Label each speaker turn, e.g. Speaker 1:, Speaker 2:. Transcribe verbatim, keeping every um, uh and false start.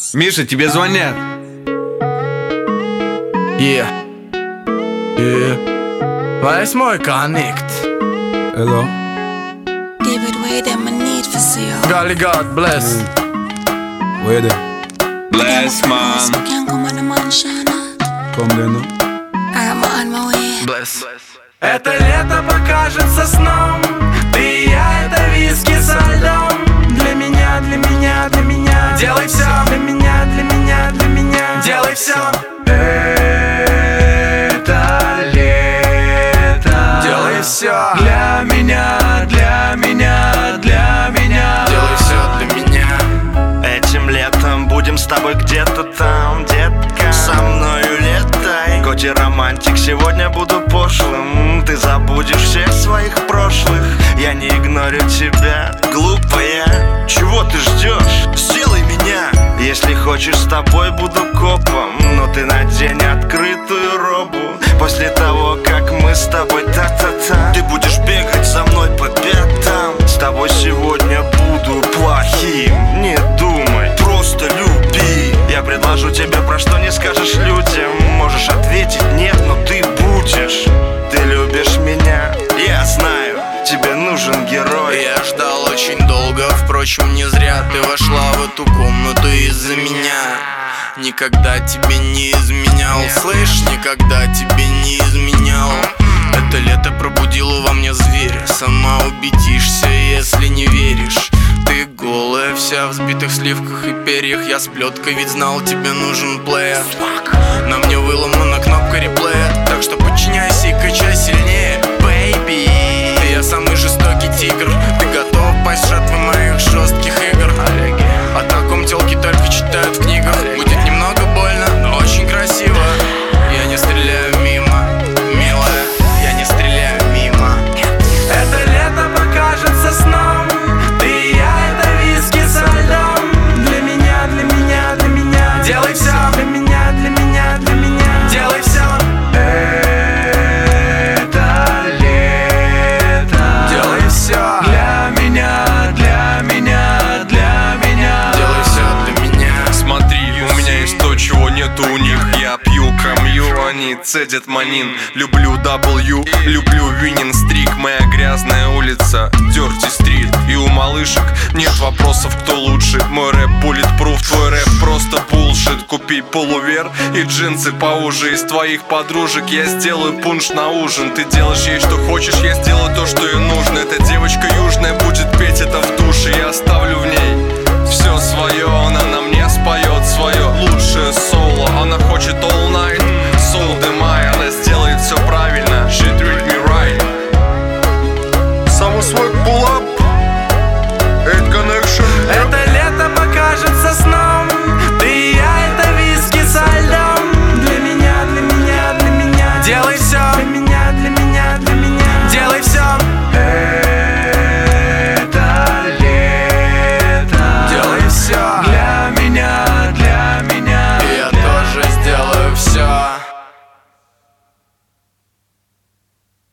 Speaker 1: Миша, тебе звонят.
Speaker 2: Yeah. Yeah. Восьмой коннект.
Speaker 1: Hello.
Speaker 3: David Wade, I'm a need for you.
Speaker 2: Golly God bless.
Speaker 1: Where the? Bless, man.
Speaker 3: Can't come on the mansion.
Speaker 1: Come there, no?
Speaker 3: I'm on my way.
Speaker 2: Bless. Это лето покажется сном. Ты и я, это виски со льдом. Для меня, для меня, для меня. Делай все. Для меня, для меня, для меня. Делай все. Это лето. Делай все. Для меня, для меня, для меня. Делай все для меня.
Speaker 4: Этим летом будем с тобой где-то там, детка. Со мною летай. Хоть и романтик, сегодня буду пошлым. Ты забудешь всех своих прошлых. Я не игнорю тебя, глупая. Чего ты ждешь? Сделай меня. Если хочешь, с тобой буду копом. Но ты надень открытую робу. После того, как мы с тобой та-та-та, ты будешь бегать за мной по пятам. С тобой сегодня буду плохим. Не думай, просто люби. Я предложу тебе, про что не скажешь людям. Можешь ответить нет, но ты будешь. Ты любишь меня, я знаю. Тебе нужен герой.
Speaker 2: Я ждал очень долго, впрочем, не зря. Ты вошла в эту комнату из-за меня. Никогда тебе не изменял, слышь, никогда тебе не изменял. Это лето пробудило во мне зверя. Сама убедишься, если не веришь. Ты голая, вся в сбитых сливках и перьях. Я с плеткой, ведь знал, тебе нужен плеер. На мне выломана кнопка реплея. Так что подчиняйся и качай сильнее, бэйби. Я самый жестокий тигр. Ты готов пасть жертвой моих жестких игр? О таком телки только читают в книгах. Будет немного больно, но очень красиво. Я не стреляю мимо, милая. Я не стреляю мимо. Это лето покажется сном. Ты и я, это виски со льдом. Для меня, для меня, для меня. Делай все. Для меня, для меня, для меня. Делай все. Для меня, для меня, для меня. Делай все для меня.
Speaker 5: Смотри, у меня есть то, чего нету у них. Я пью, кромью, они цедят манин. Люблю W, люблю Виннин Стрик. Моя грязная улица, Dirty Street. И у малышек нет вопросов, кто лучше. Мой рэп bulletproof, твой рэп просто bullshit. Купи полувер и джинсы поуже. Из твоих подружек я сделаю пунш на ужин. Ты делаешь ей что хочешь, я сделаю то, что ей нужно. Эта девочка южная будет петь это в душе. Я оставлю в ней